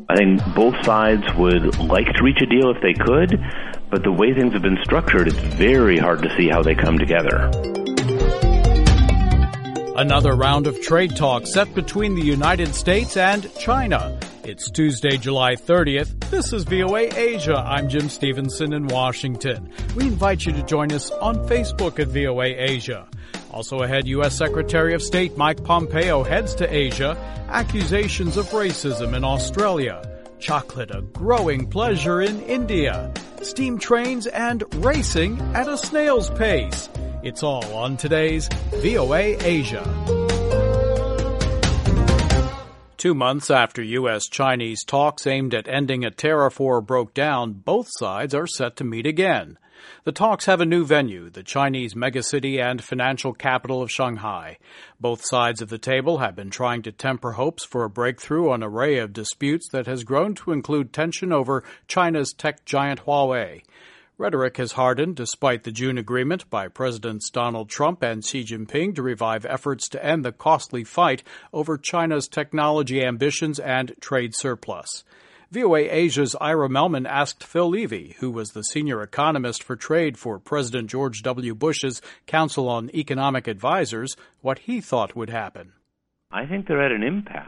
I think both sides would like to reach a deal if they could, but the way things have been structured, it's very hard to see how they come together. Another round of trade talks set between the United States and China. It's Tuesday, July 30th. This is VOA Asia. I'm Jim Stevenson in Washington. We invite you to join us on Facebook at VOA Asia. Also ahead, U.S. Secretary of State Mike Pompeo heads to Asia. Accusations of racism in Australia. Chocolate, a growing pleasure in India. Steam trains and racing at a snail's pace. It's all on today's VOA Asia. 2 months after U.S.-Chinese talks aimed at ending a tariff war broke down, both sides are set to meet again. The talks have a new venue, the Chinese megacity and financial capital of Shanghai. Both sides of the table have been trying to temper hopes for a breakthrough on an array of disputes that has grown to include tension over China's tech giant Huawei. Rhetoric has hardened despite the June agreement by Presidents Donald Trump and Xi Jinping to revive efforts to end the costly fight over China's technology ambitions and trade surplus. VOA Asia's Ira Melman asked Phil Levy, who was the senior economist for trade for President George W. Bush's Council on Economic Advisers, what he thought would happen. I think they're at an impasse.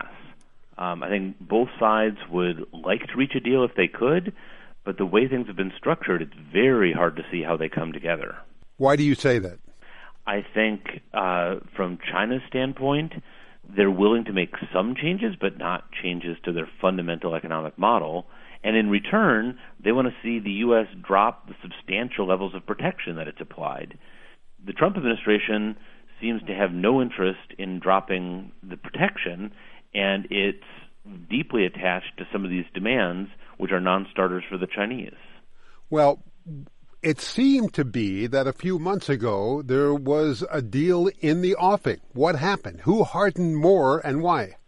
I think both sides would like to reach a deal if they could, but the way things have been structured, it's very hard to see how they come together. Why do you say that? I think from China's standpoint, they're willing to make some changes, but not changes to their fundamental economic model. And in return, they want to see the U.S. drop the substantial levels of protection that it's applied. The Trump administration seems to have no interest in dropping the protection, and it's deeply attached to some of these demands, which are non-starters for the Chinese. Well, it seemed to be that a few months ago there was a deal in the offing. What happened? Who hardened more and why?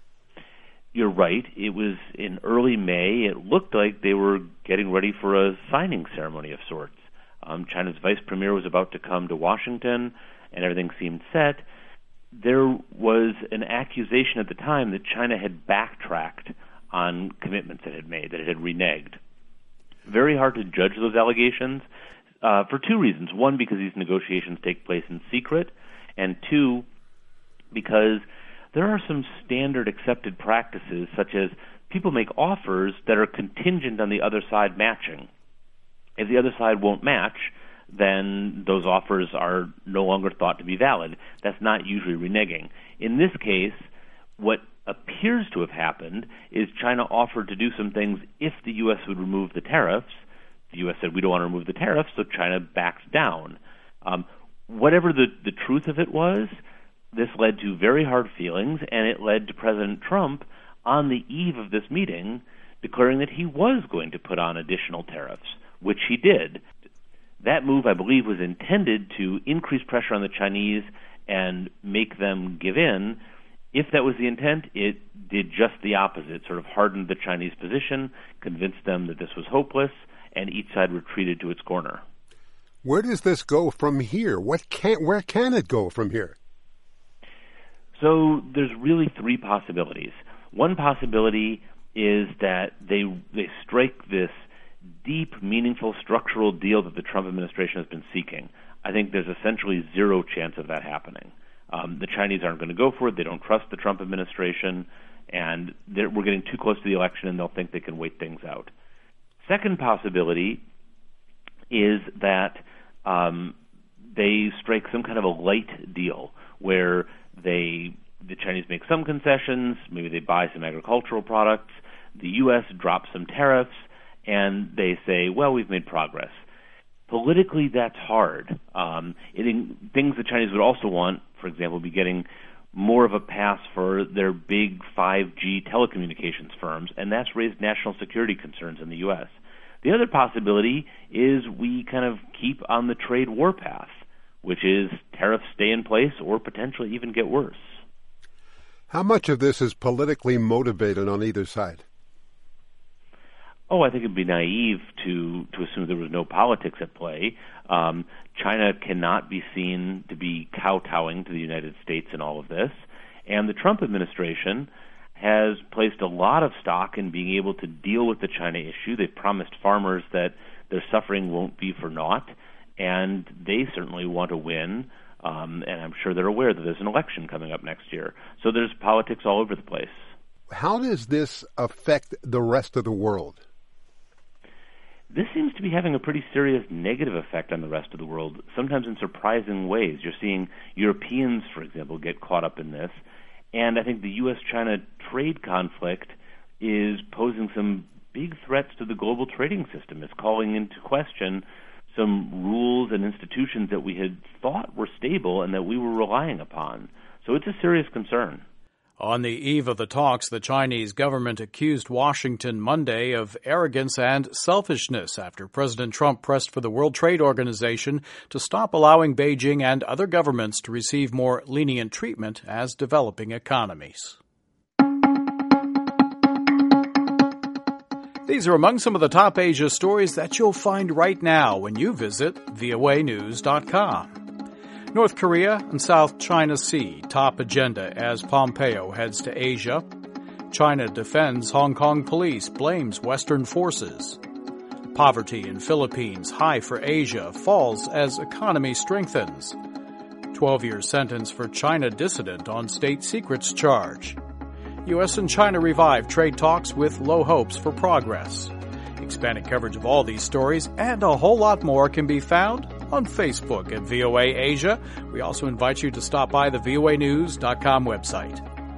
You're right. It was in early May. It looked like they were getting ready for a signing ceremony of sorts. China's vice premier was about to come to Washington, and everything seemed set. There was an accusation at the time that China had backtracked on commitments it had made, that it had reneged. Very hard to judge those allegations for two reasons. One, because these negotiations take place in secret, and two, because there are some standard accepted practices, such as people make offers that are contingent on the other side matching. If the other side won't match, then those offers are no longer thought to be valid. That's not usually reneging. In this case, what appears to have happened is China offered to do some things if the U.S. would remove the tariffs. The U.S. said, we don't want to remove the tariffs, so China backed down. Whatever the truth of it was, this led to very hard feelings, and it led to President Trump, on the eve of this meeting, declaring that he was going to put on additional tariffs, which he did. That move, I believe, was intended to increase pressure on the Chinese and make them give in. If that was the intent, it did just the opposite, sort of hardened the Chinese position, convinced them that this was hopeless, and each side retreated to its corner. Where does this go from here? Where can it go from here? So there's really three possibilities. One possibility is that they strike this deep, meaningful structural deal that the Trump administration has been seeking. I think there's essentially zero chance of that happening. The Chinese aren't going to go for it. They don't trust the Trump administration, and we're getting too close to the election, and they'll think they can wait things out. Second possibility is that they strike some kind of a light deal where the Chinese make some concessions, maybe they buy some agricultural products, the U.S. drops some tariffs, and they say, well, we've made progress. Politically, that's hard. Things the Chinese would also want, for example, be getting more of a pass for their big 5G telecommunications firms, and that's raised national security concerns in the U.S. The other possibility is we kind of keep on the trade war path, which is tariffs stay in place or potentially even get worse. How much of this is politically motivated on either side? I think it'd be naive to assume there was no politics at play. China cannot be seen to be kowtowing to the United States in all of this. And the Trump administration has placed a lot of stock in being able to deal with the China issue. They've promised farmers that their suffering won't be for naught, and they certainly want to win, and I'm sure they're aware that there's an election coming up next year. So there's politics all over the place. How does this affect the rest of the world? This seems to be having a pretty serious negative effect on the rest of the world, sometimes in surprising ways. You're seeing Europeans, for example, get caught up in this. And I think the U.S.-China trade conflict is posing some big threats to the global trading system. It's calling into question some rules and institutions that we had thought were stable and that we were relying upon. So it's a serious concern. On the eve of the talks, the Chinese government accused Washington Monday of arrogance and selfishness after President Trump pressed for the World Trade Organization to stop allowing Beijing and other governments to receive more lenient treatment as developing economies. These are among some of the top Asia stories that you'll find right now when you visit voanews.com. North Korea and South China Sea top agenda as Pompeo heads to Asia. China defends Hong Kong police, blames Western forces. Poverty in Philippines high for Asia, falls as economy strengthens. 12-year sentence for China dissident on state secrets charge. U.S. and China revive trade talks with low hopes for progress. Expanded coverage of all these stories and a whole lot more can be found on Facebook at VOA Asia. We also invite you to stop by the voanews.com website.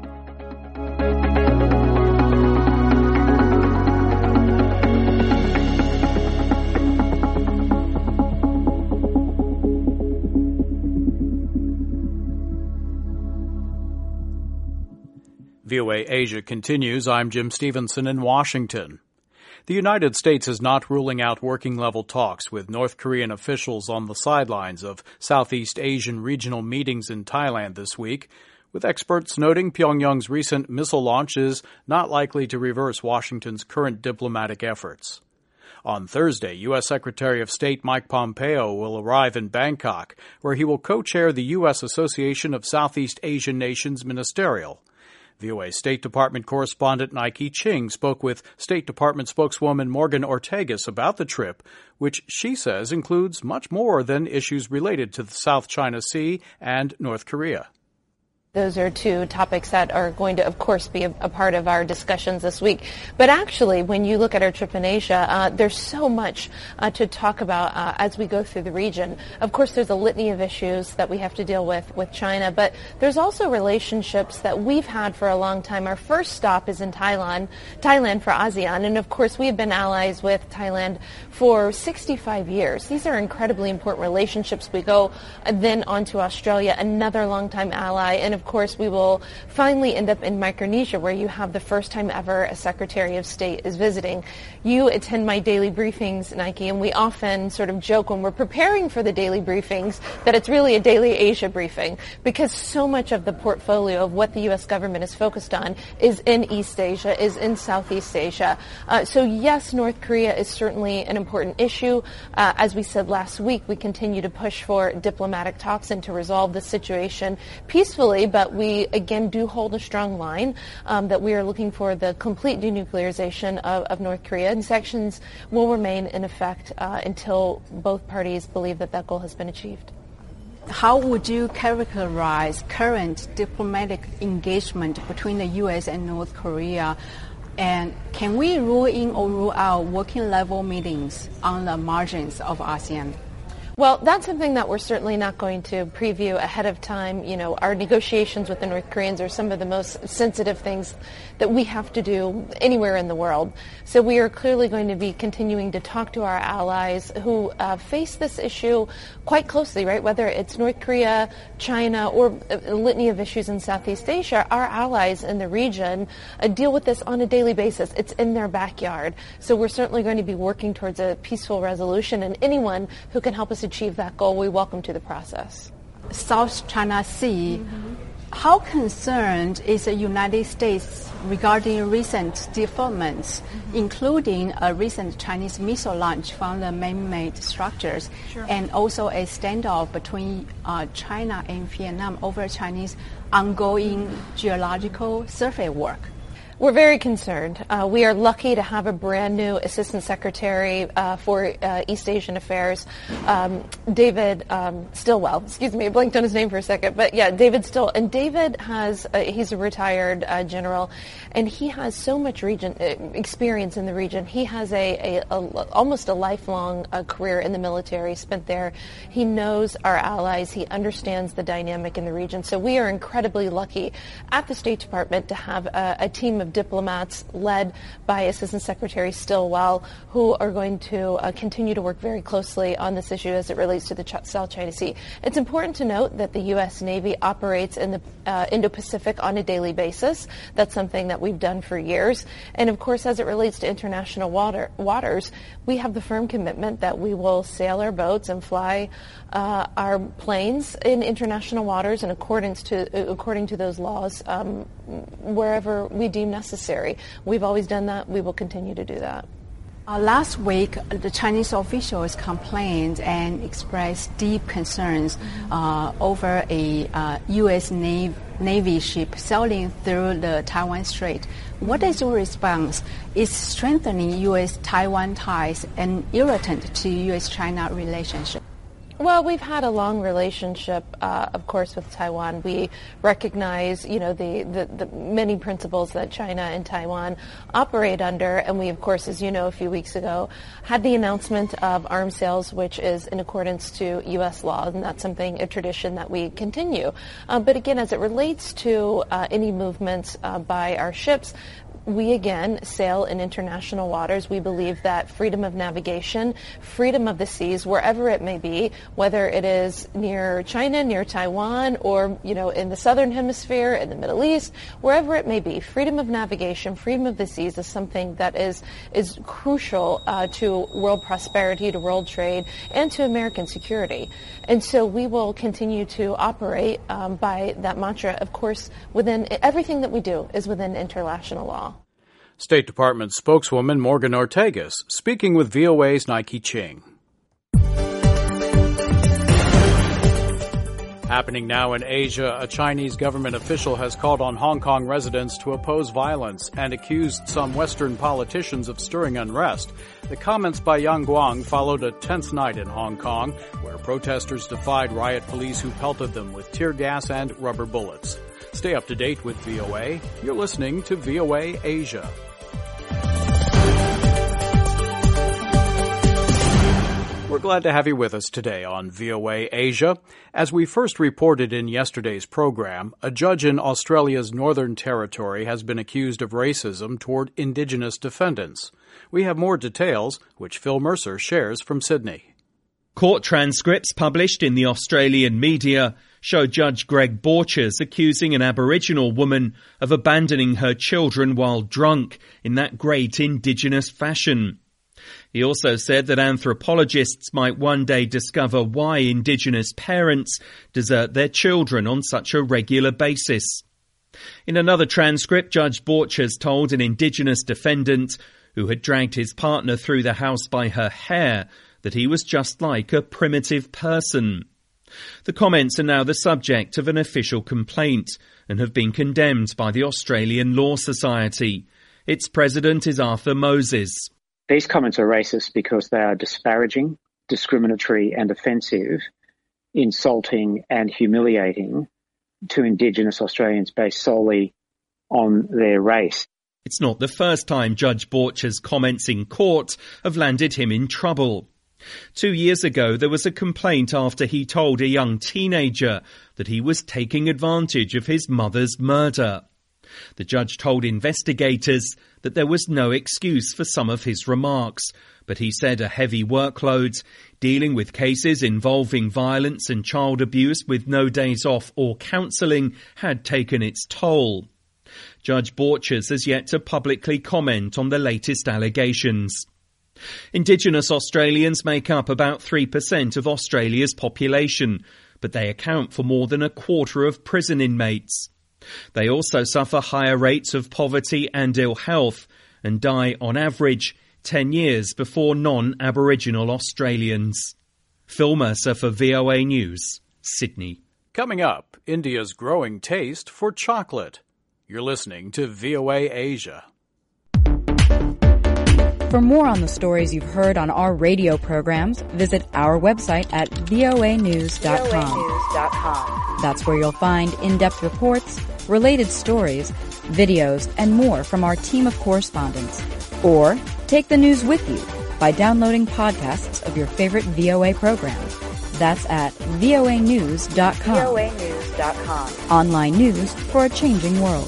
VOA Asia continues. I'm Jim Stevenson in Washington. The United States is not ruling out working-level talks with North Korean officials on the sidelines of Southeast Asian regional meetings in Thailand this week, with experts noting Pyongyang's recent missile launch is not likely to reverse Washington's current diplomatic efforts. On Thursday, U.S. Secretary of State Mike Pompeo will arrive in Bangkok, where he will co-chair the U.S. Association of Southeast Asian Nations Ministerial. VOA State Department correspondent Nike Ching spoke with State Department spokeswoman Morgan Ortagus about the trip, which she says includes much more than issues related to the South China Sea and North Korea. Those are two topics that are going to, of course, be a part of our discussions this week. But actually, when you look at our trip in Asia, there's so much to talk about as we go through the region. Of course, there's a litany of issues that we have to deal with China, but there's also relationships that we've had for a long time. Our first stop is in Thailand for ASEAN, and of course, we've been allies with Thailand for 65 years. These are incredibly important relationships. We go then on to Australia, another longtime ally, and of course, we will finally end up in Micronesia, where you have the first time ever a Secretary of State is visiting. You attend my daily briefings, Nike, and we often sort of joke when we're preparing for the daily briefings that it's really a daily Asia briefing, because so much of the portfolio of what the U.S. government is focused on is in East Asia, is in Southeast Asia. So yes, North Korea is certainly an important issue. As we said last week, we continue to push for diplomatic talks and to resolve the situation peacefully, but we, again, do hold a strong line that we are looking for the complete denuclearization of North Korea, and sanctions will remain in effect until both parties believe that that goal has been achieved. How would you characterize current diplomatic engagement between the U.S. and North Korea? And can we rule in or rule out working-level meetings on the margins of ASEAN? Well, that's something that we're certainly not going to preview ahead of time. You know, our negotiations with the North Koreans are some of the most sensitive things that we have to do anywhere in the world. So we are clearly going to be continuing to talk to our allies who face this issue quite closely, right? Whether it's North Korea, China, or a litany of issues in Southeast Asia, our allies in the region deal with this on a daily basis. It's in their backyard. So we're certainly going to be working towards a peaceful resolution, and anyone who can help us achieve that goal, we welcome to the process. South China Sea, how concerned is the United States regarding recent developments, including a recent Chinese missile launch from the man-made structures, and also a standoff between China and Vietnam over Chinese ongoing geological survey work? We're very concerned. We are lucky to have a brand new Assistant Secretary for East Asian Affairs, David Stilwell. Excuse me, I blanked on his name for a second. But yeah, David Stilwell. And David he's a retired general, and he has so much experience in the region. He has almost a lifelong career in the military, spent there. He knows our allies. He understands the dynamic in the region. So we are incredibly lucky at the State Department to have a team of diplomats led by Assistant Secretary Stilwell, who are going to continue to work very closely on this issue as it relates to the South China Sea. It's important to note that the U.S. Navy operates in the Indo-Pacific on a daily basis. That's something that we've done for years. And of course, as it relates to international waters, we have the firm commitment that we will sail our boats and fly our planes in international waters in according to those laws wherever we deem necessary. We've always done that. We will continue to do that. Last week, the Chinese officials complained and expressed deep concerns over a U.S. Navy ship sailing through the Taiwan Strait. What is your response? Is strengthening U.S.-Taiwan ties an irritant to U.S.-China relationship? Well, we've had a long relationship, of course, with Taiwan. We recognize, the many principles that China and Taiwan operate under, and we, of course, as you know, a few weeks ago, had the announcement of arms sales, which is in accordance to U.S. law, and that's a tradition that we continue. But again, as it relates to any movements by our ships, we again sail in international waters. We believe that freedom of navigation, freedom of the seas, wherever it may be, whether it is near China, near Taiwan, or in the southern hemisphere, in the Middle East, wherever it may be, freedom of navigation, freedom of the seas is something that is crucial to world prosperity, to world trade, and to American security. And so we will continue to operate by that mantra. Of course, within everything that we do is within international law. State Department spokeswoman Morgan Ortagus speaking with VOA's Nike Ching. Happening now in Asia, a Chinese government official has called on Hong Kong residents to oppose violence and accused some Western politicians of stirring unrest. The comments by Yang Guang followed a tense night in Hong Kong, where protesters defied riot police who pelted them with tear gas and rubber bullets. Stay up to date with VOA. You're listening to VOA Asia. We're glad to have you with us today on VOA Asia. As we first reported in yesterday's program, a judge in Australia's Northern Territory has been accused of racism toward Indigenous defendants. We have more details, which Phil Mercer shares from Sydney. Court transcripts published in the Australian media show Judge Greg Borchers accusing an Aboriginal woman of abandoning her children while drunk in that great Indigenous fashion. He also said that anthropologists might one day discover why Indigenous parents desert their children on such a regular basis. In another transcript, Judge Borchers told an Indigenous defendant who had dragged his partner through the house by her hair that he was just like a primitive person. The comments are now the subject of an official complaint and have been condemned by the Australian Law Society. Its president is Arthur Moses. These comments are racist because they are disparaging, discriminatory and offensive, insulting and humiliating to Indigenous Australians based solely on their race. It's not the first time Judge Borchers' comments in court have landed him in trouble. 2 years ago, there was a complaint after he told a young teenager that he was taking advantage of his mother's murder. The judge told investigators that there was no excuse for some of his remarks, but he said a heavy workload, dealing with cases involving violence and child abuse with no days off or counselling, had taken its toll. Judge Borchers has yet to publicly comment on the latest allegations. Indigenous Australians make up about 3% of Australia's population, but they account for more than a quarter of prison inmates. They also suffer higher rates of poverty and ill health and die, on average, 10 years before non-Aboriginal Australians. Phil Mercer for VOA News, Sydney. Coming up, India's growing taste for chocolate. You're listening to VOA Asia. For more on the stories you've heard on our radio programs, visit our website at voanews.com. That's where you'll find in-depth reports, related stories, videos, and more from our team of correspondents. Or take the news with you by downloading podcasts of your favorite VOA programs. That's at voanews.com. voanews.com. Online news for a changing world.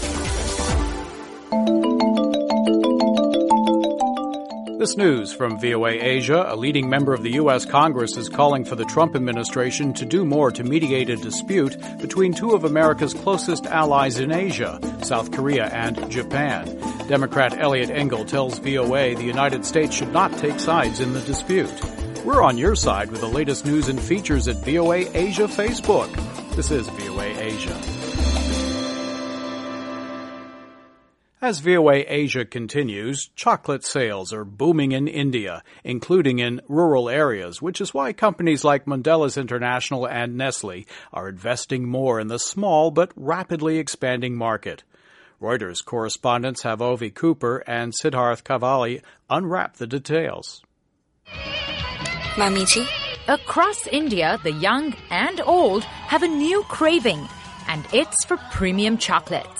This news from VOA Asia. A leading member of the U.S. Congress is calling for the Trump administration to do more to mediate a dispute between two of America's closest allies in Asia, South Korea and Japan. Democrat Eliot Engel tells VOA the United States should not take sides in the dispute. We're on your side with the latest news and features at VOA Asia Facebook. This is VOA Asia. As VOA Asia continues, chocolate sales are booming in India, including in rural areas, which is why companies like Mondelez International and Nestle are investing more in the small but rapidly expanding market. Reuters correspondents Havovi Cooper and Siddharth Kavali unwrap the details. Mamiji? Across India, the young and old have a new craving, and it's for premium chocolates.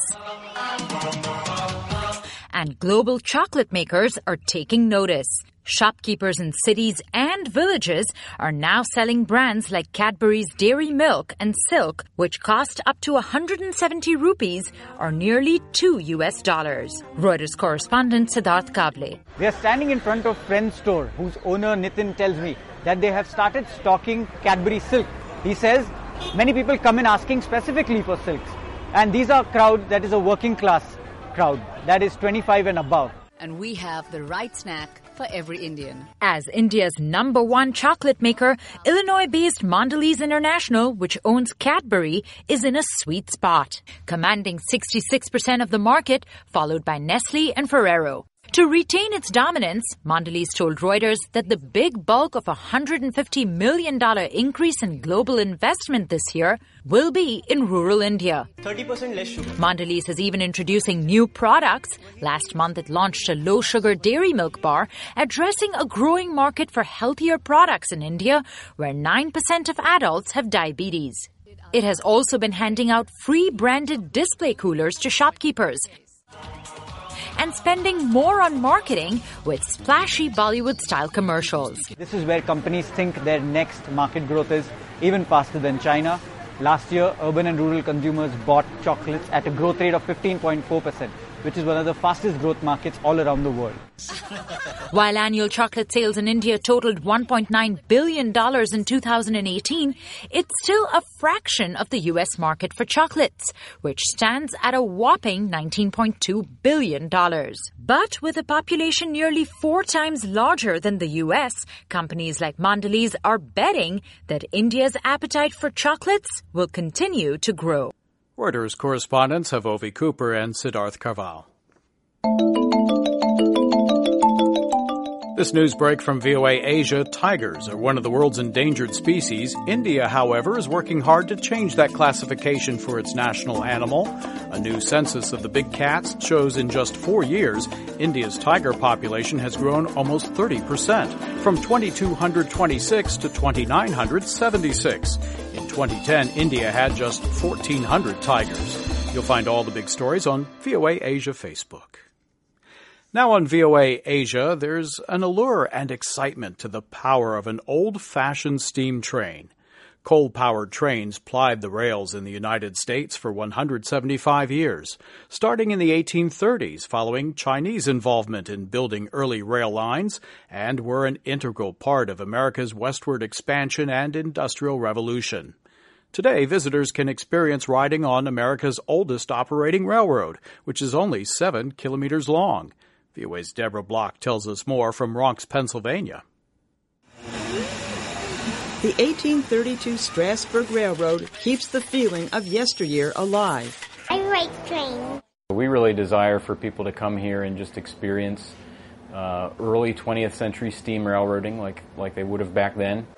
And global chocolate makers are taking notice. Shopkeepers in cities and villages are now selling brands like Cadbury's Dairy Milk and Silk, which cost up to 170 rupees or nearly $2. Reuters correspondent Siddharth Kavali. We are standing in front of Friend's store, whose owner Nitin tells me that they have started stocking Cadbury Silk. He says many people come in asking specifically for silks. And these are crowd that is a working class crowd, that is 25 and above. And we have the right snack for every Indian. As India's #1 chocolate maker, Illinois-based Mondelez International, which owns Cadbury, is in a sweet spot, commanding 66% of the market, followed by Nestle and Ferrero. To retain its dominance, Mondelez told Reuters that the big bulk of $150 million increase in global investment this year will be in rural India. 30% less sugar. Mondelez is even introducing new products. Last month, it launched a low-sugar dairy milk bar, addressing a growing market for healthier products in India, where 9% of adults have diabetes. It has also been handing out free branded display coolers to shopkeepers and spending more on marketing with splashy Bollywood-style commercials. This is where companies think their next market growth is, even faster than China. Last year, urban and rural consumers bought chocolates at a growth rate of 15.4%, which is one of the fastest growth markets all around the world. While annual chocolate sales in India totaled $1.9 billion in 2018, it's still a fraction of the U.S. market for chocolates, which stands at a whopping $19.2 billion. But with a population nearly 4 times larger than the U.S., companies like Mondelez are betting that India's appetite for chocolates will continue to grow. Reuters correspondents Havovi Cooper and Siddharth Karval. This news break from VOA Asia. Tigers are one of the world's endangered species. India, however, is working hard to change that classification for its national animal. A new census of the big cats shows in just 4 years, India's tiger population has grown almost 30%, from 2,226 to 2,976. In 2010, India had just 1,400 tigers. You'll find all the big stories on VOA Asia Facebook. Now on VOA Asia, there's an allure and excitement to the power of an old-fashioned steam train. Coal-powered trains plied the rails in the United States for 175 years, starting in the 1830s following Chinese involvement in building early rail lines, and were an integral part of America's westward expansion and industrial revolution. Today, visitors can experience riding on America's oldest operating railroad, which is only 7 kilometers long. VOA's Deborah Block tells us more from Bronx, Pennsylvania. The 1832 Strasburg Railroad keeps the feeling of yesteryear alive. I like trains. We really desire for people to come here and just experience early 20th century steam railroading like they would have back then.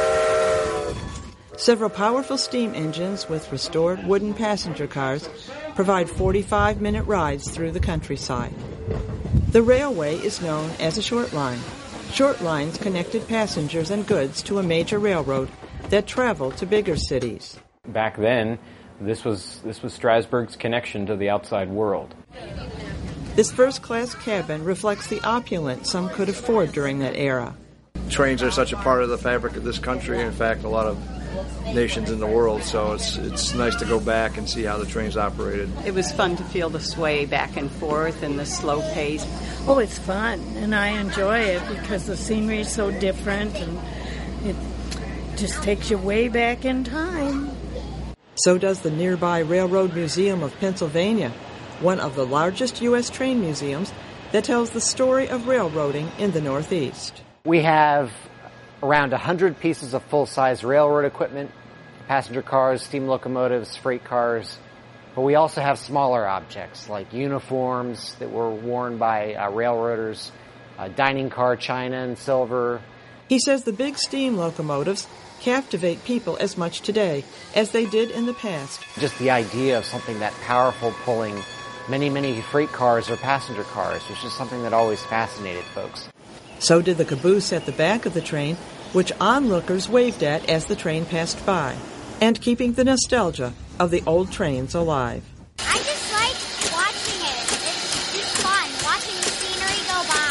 Several powerful steam engines with restored wooden passenger cars provide 45-minute rides through the countryside. The railway is known as a short line. Short lines connected passengers and goods to a major railroad that traveled to bigger cities. Back then, this was Strasbourg's connection to the outside world. This first-class cabin reflects the opulence some could afford during that era. Trains are such a part of the fabric of this country, in fact, a lot of nations in the world, so it's nice to go back and see how the trains operated. It was fun to feel the sway back and forth and the slow pace. Oh, it's fun, and I enjoy it because the scenery is so different, and it just takes you way back in time. So does the nearby Railroad Museum of Pennsylvania, one of the largest U.S. train museums that tells the story of railroading in the Northeast. We have around 100 pieces of full-size railroad equipment, passenger cars, steam locomotives, freight cars. But we also have smaller objects like uniforms that were worn by railroaders, dining car china and silver. He says the big steam locomotives captivate people as much today as they did in the past. Just the idea of something that powerful pulling many, many freight cars or passenger cars was just something that always fascinated folks. So did the caboose at the back of the train, which onlookers waved at as the train passed by, and keeping the nostalgia of the old trains alive. I just like watching it. It's just fun, watching the scenery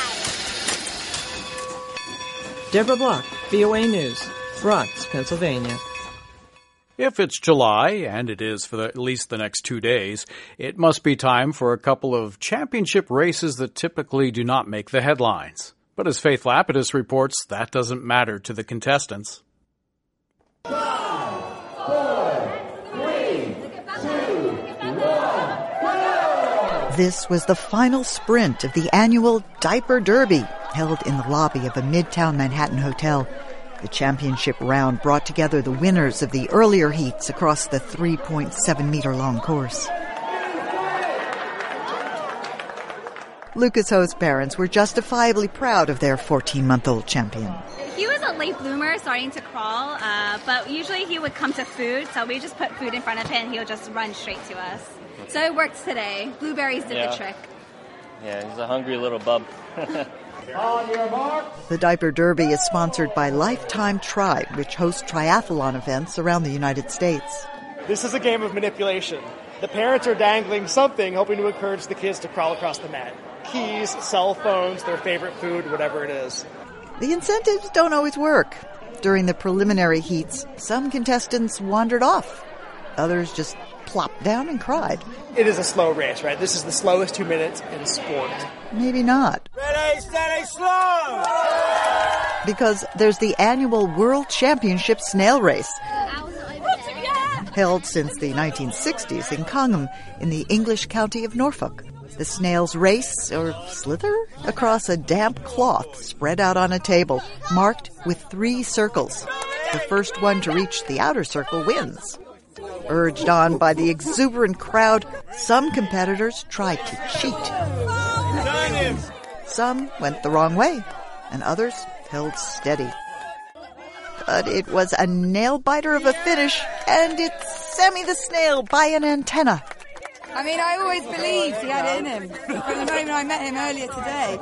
go by. Deborah Block, VOA News, Bronx, Pennsylvania. If it's July, and it is for at least the next 2 days, it must be time for a couple of championship races that typically do not make the headlines. But as Faith Lapidus reports, that doesn't matter to the contestants. 5, 4, 3, 2, 1. This was the final sprint of the annual Diaper Derby, held in the lobby of a Midtown Manhattan hotel. The championship round brought together the winners of the earlier heats across the 3.7-meter-long course. Lucas Ho's parents were justifiably proud of their 14-month-old champion. He was a late bloomer, starting to crawl, but usually he would come to food, so we just put food in front of him and he'll just run straight to us. So it worked today. Blueberries did the trick. Yeah, he's a hungry little bub. On your mark. The Diaper Derby is sponsored by Lifetime Tribe, which hosts triathlon events around the United States. This is a game of manipulation. The parents are dangling something, hoping to encourage the kids to crawl across the mat. Keys, cell phones, their favorite food, whatever it is. The incentives don't always work. During the preliminary heats, some contestants wandered off. Others just plopped down and cried. It is a slow race, right? This is the slowest 2 minutes in sport. Maybe not. Ready, steady, slow! Because there's the annual World Championship Snail Race, held since the 1960s in Congham in the English county of Norfolk. The snails race, or slither, across a damp cloth spread out on a table, marked with 3 circles. The first one to reach the outer circle wins. Urged on by the exuberant crowd, some competitors tried to cheat. Some went the wrong way, and others held steady. But it was a nail-biter of a finish, and it's Sammy the Snail by an antenna. I mean, I always believed he had it in him. From the moment I met him earlier today.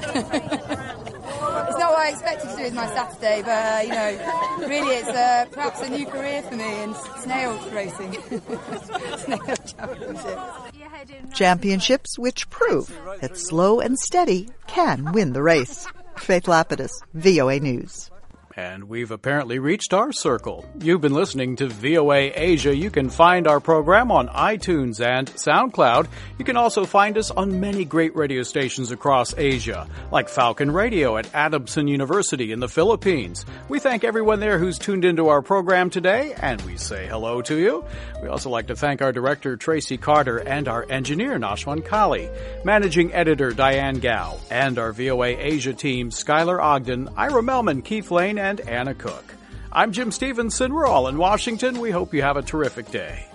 It's not what I expected to do with my Saturday, but, really it's perhaps a new career for me in snail racing. Snail championships. Championships which prove that slow and steady can win the race. Faith Lapidus, VOA News. And we've apparently reached our circle. You've been listening to VOA Asia. You can find our program on iTunes and SoundCloud. You can also find us on many great radio stations across Asia, like Falcon Radio at Adamson University in the Philippines. We thank everyone there who's tuned into our program today, and we say hello to you. We also like to thank our director, Tracy Carter, and our engineer, Nashwan Kali, managing editor, Diane Gao, and our VOA Asia team, Skylar Ogden, Ira Melman, Keith Lane, and Anna Cook. I'm Jim Stevenson. We're all in Washington. We hope you have a terrific day.